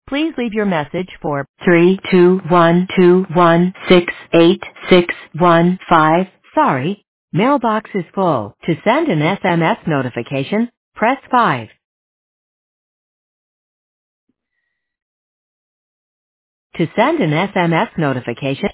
Please leave your message for 32121686615. Sorry, mailbox is full. To send an SMS notification, press 5. To send an SMS notification,